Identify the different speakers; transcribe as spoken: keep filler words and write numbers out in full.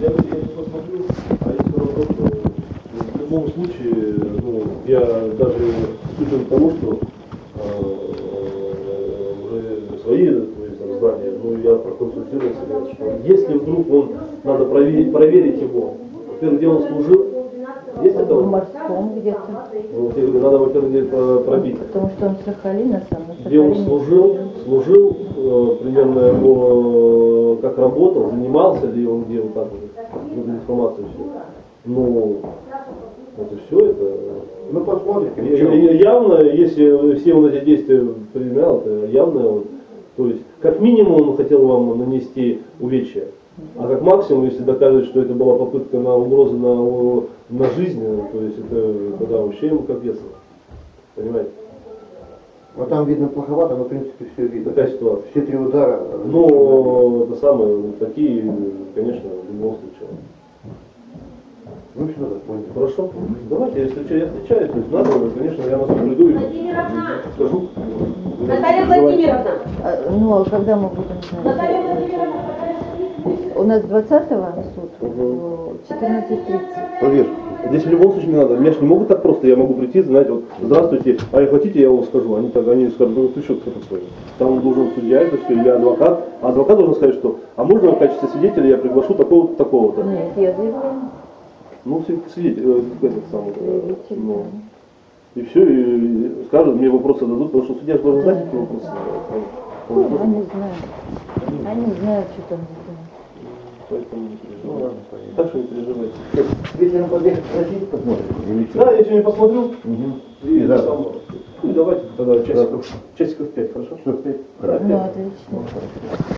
Speaker 1: Я, я сейчас посмотрю, а если вопрос, то в любом случае, ну, я даже с учетом того, что э, уже свои свои знания, ну, я проконсультировался, говорят, что если вдруг он, надо проверить, проверить его, во-первых, где он служил, есть это?
Speaker 2: В морском где-то.
Speaker 1: Ну, я говорю, надо, во-первых, где пробить.
Speaker 2: Потому что он Сахалина сам. На
Speaker 1: Где он служил, служил, э, примерно его, как работал, занимался ли он, где вот так вот, вот информацию все. Ну, это все, это...
Speaker 3: Ну, посмотрите.
Speaker 1: Явно, если все он эти действия применял, это явно, вот, то есть, как минимум он хотел вам нанести увечья. А как максимум, если доказывать, что это была попытка на угрозу на, на жизнь, то есть это тогда вообще ему капец. Понимаете?
Speaker 3: Вот там видно плоховато, но в принципе все видно.
Speaker 1: Такая ситуация.
Speaker 3: Все три удара.
Speaker 1: Ну, это самое, такие, конечно, в любом случае.
Speaker 3: Ну что, так понял.
Speaker 1: Хорошо? Давайте, если что, я встречаюсь, то есть надо, конечно, я вас приду и скажу.
Speaker 4: Наталья Владимировна.
Speaker 2: А, ну, а когда мы будем знать?
Speaker 4: Наталья Владимировна.
Speaker 2: У нас двадцатого суд,
Speaker 1: Угу.
Speaker 2: четырнадцать тридцать.
Speaker 1: Поверь, здесь в любом случае не надо. Меня же не могут так просто, я могу прийти, знаете, вот, здравствуйте, а я хотите, я вам скажу. Они так, они скажут, ну ты что, кто такой? Там должен судья, это все, или адвокат. А адвокат должен сказать, что, а можно в качестве свидетеля я приглашу такого-то, такого-то.
Speaker 2: Нет, я заявляю.
Speaker 1: Ну, свидетель, э, этот самый, э,
Speaker 2: Заявитель,
Speaker 1: ну, и все, и, и скажут, мне вопросы дадут, потому что судья же должен знать, какие вопросы.
Speaker 2: Ну, они знают. Они знают, что там делать.
Speaker 1: Поэтому не переживайте. Так что не переживайте.
Speaker 3: Если нам подъехать спросить, посмотрим.
Speaker 1: Да, я сегодня посмотрю.
Speaker 3: Угу.
Speaker 1: И,
Speaker 3: Да.
Speaker 1: там, ну, давайте тогда часиков, часиков пять, хорошо?
Speaker 3: Что, пять?
Speaker 1: Да,
Speaker 2: Ну,
Speaker 1: пять.
Speaker 2: отлично.